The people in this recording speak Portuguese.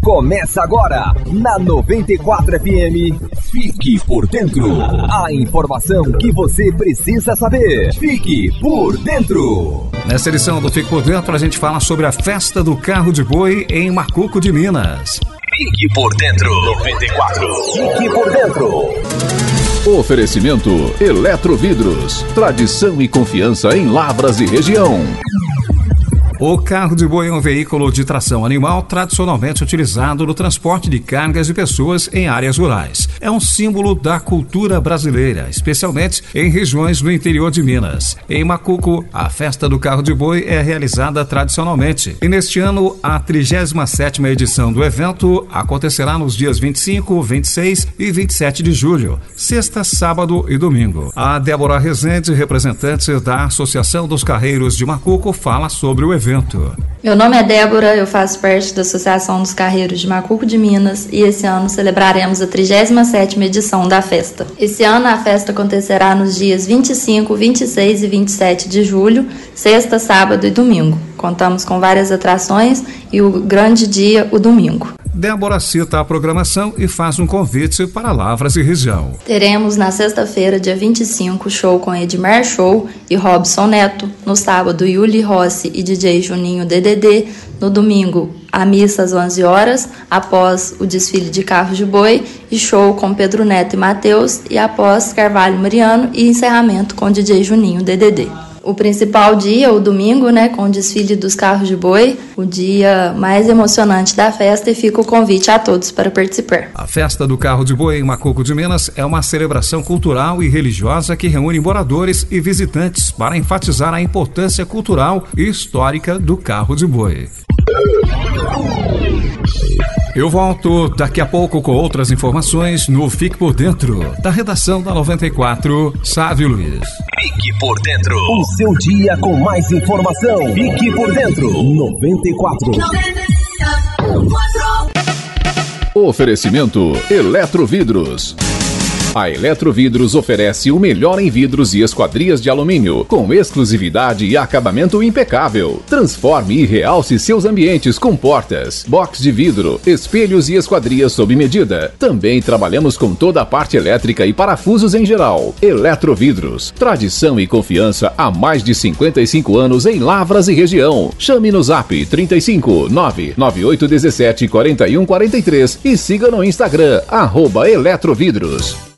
Começa agora, na 94 FM, Fique por Dentro. A informação que você precisa saber. Fique por Dentro. Nessa edição do Fique por Dentro, a gente fala sobre a festa do carro de boi em Macuco de Minas. Fique por Dentro. 94. Fique por Dentro. Oferecimento Eletrovidros. Tradição e confiança em Lavras e região. O carro de boi é um veículo de tração animal tradicionalmente utilizado no transporte de cargas de pessoas em áreas rurais. É um símbolo da cultura brasileira, especialmente em regiões do interior de Minas. Em Macuco, a festa do carro de boi é realizada tradicionalmente. E neste ano, a 37ª edição do evento acontecerá nos dias 25, 26 e 27 de julho, sexta, sábado e domingo. A Débora Rezende, representante da Associação dos Carreiros de Macuco, fala sobre o evento. Meu nome é Débora, eu faço parte da Associação dos Carreiros de Macuco de Minas e esse ano celebraremos a 37ª edição da festa. Esse ano a festa acontecerá nos dias 25, 26 e 27 de julho, sexta, sábado e domingo. Contamos com várias atrações e o grande dia, o domingo. Débora cita a programação e faz um convite para Lavras e região. Teremos na sexta-feira, dia 25, show com Edmar Show e Robson Neto. No sábado, Yuli Rossi e DJ Juninho DDD. No domingo, a missa às 11 horas, após o desfile de carros de boi e show com Pedro Neto e Matheus. E após Carvalho Mariano e encerramento com DJ Juninho DDD. O principal dia, o domingo, com o desfile dos carros de boi, o dia mais emocionante da festa, e fica o convite a todos para participar. A festa do carro de boi em Macuco de Minas é uma celebração cultural e religiosa que reúne moradores e visitantes para enfatizar a importância cultural e histórica do carro de boi. Eu volto daqui a pouco com outras informações no Fique por Dentro, da redação da 94, Sávio Luiz. Fique por Dentro. O seu dia com mais informação. Fique por Dentro. 94. Oferecimento Eletrovidros. A Eletrovidros oferece o melhor em vidros e esquadrias de alumínio, com exclusividade e acabamento impecável. Transforme e realce seus ambientes com portas, box de vidro, espelhos e esquadrias sob medida. Também trabalhamos com toda a parte elétrica e parafusos em geral. Eletrovidros, tradição e confiança há mais de 55 anos em Lavras e região. Chame no Zap 35 99817 4143 e siga no Instagram @Eletrovidros.